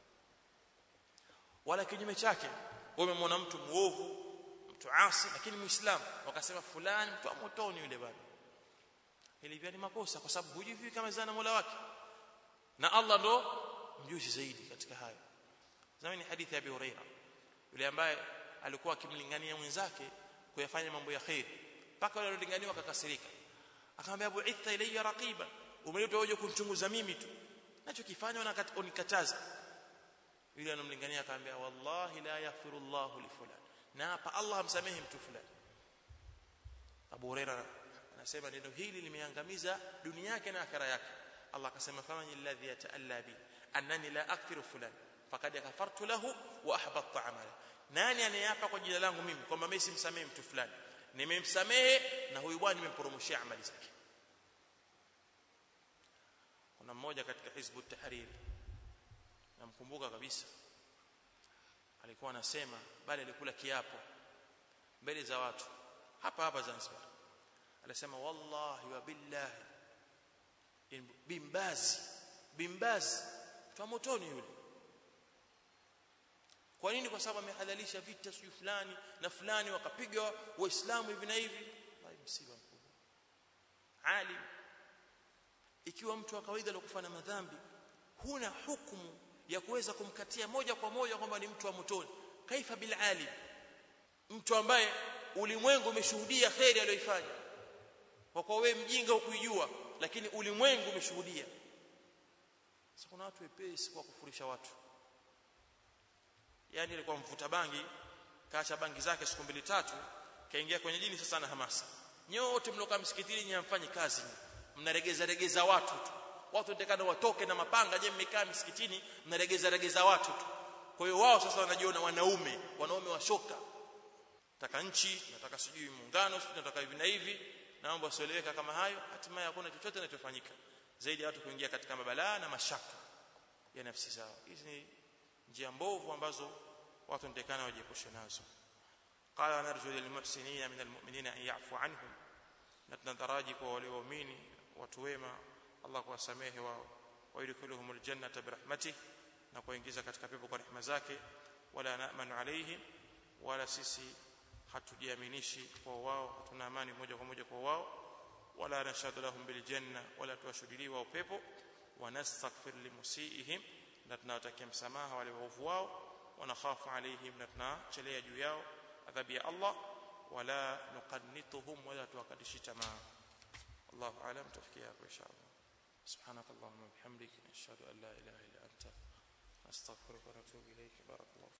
Wala kinyume chake, umemwona mtu muovu, mtu asi lakini muislamu, wakasema fulani mtu amotoni yule bado. Hili pia ni makosa kwa sababu hujui vipi kamalizana na Mola wake. Na Allah ndo mjuzi zaidi katika hayo. Zamani hadithi ya Abi Huraira, yule ambaye alikuwa akimlingania mwenzake kuyafanya mambo ya khair, mpaka wale waliolinganiwa akakasirika. Akamwambia Abu Itha ilayya raqiba, umeleta uje kunichunguza mimi tu, nachokifanya unikataza. Yule anomlingania akamwambia wallahi la yaghfiru Allahu li fulan, na hapa Allah hamsamehi mtu fulani. Abu Huraira anasema neno hili limeangamiza dunia yake na akhera yake. Allah akasema famani alladhi yata'alla bi annani la aghfiru fulan faqad kafartu lahu wa ahbatta amala. Nani anayeapa kwa jina langu mimi kwamba mimi simsamehe mtu fulani, nimemsamehe na huyu bwana nimemporomoshia amali zake. Kuna mmoja katika Hizbu Tahrir, namkumbuka kabisa, alikuwa anasema, bali alikula kiapo mbele za watu hapa hapa Zanzibar. Alisema wallahi wa billahi bimbazi bimbazi tuamotoni yule. Kwa nini? Kwa sababu amehalalisha vita sio fulani na fulani, wakapiga waislamu hivi na hivi. Wallahi msiba mkubwa. Alim, ikiwa mtu wa kawaida aliyofanya madhambi, huna hukumu ya kuweza kumkatia moja kwa moja kwamba ni mtu wa motoni. Kaifa bil alim, mtu ambaye ulimwengu umeshuhudia khairi aliyoifanya, kwa kuwa wewe mjinga ukujua, lakini ulimwengu umeshuhudia. Sasa kuna watu wepesi kwa kufurisha watu. Yani alikuwa mvuta bangi, kaacha bangi zake siku mbili tatu, kaingia kwenye dini sasa na hamasa. Nyote mloka msikitini nyamfanyi kazi, mnaregeza regeza watu tu. Watu watakana watoke na mapanga, je mmekaa msikitini mnaregeza regeza watu tu. Kwa hiyo wao sasa wanajiona wanaume, wanaume washoka. Nataka nchi, nataka sijui muungano, sijui nataka hivi na hivi, naomba usieleweka kama hayo. Hatimaye hakuna chochote kinachofanyika zaidi ya watu kuingia katika mabalaa na mashaka ya nafsi zao. Hizi ni njia mbovu ambazo watu wanatakana wajiepushe nazo. Qala narju lil muhsinina min al mu'minina an ya'fu anhum, na tunataraji kwa wale waumini watu wema Allah kuwasamehe wao, wa yudkhiluhum al jannata bi rahmatihi, na kuingiza katika pepo kwa rehema zake. Wala na'manu alayhim, wala sisi hatujiaminishi kwa wao, hatuna amani moja kwa moja kwa wao. Wala nashhadu lahum bil janna, wala tuwashudili wao pepo. Wa nastaghfir limusiihim, na tunawatakia msamaha wale waovu wao. Wa nakhafu alayhim, na tunachelea juu yao adhabu ya Allah. Wala nuqannituhum, wala tuwakadishi tamaa. Allahu a'lam. Tufikia hapo inshallah. Subhanakallahumma bihamdika, nashhadu an la ilaha illa anta, nastaghfiruka wa natubu ilayk. Barakallahu.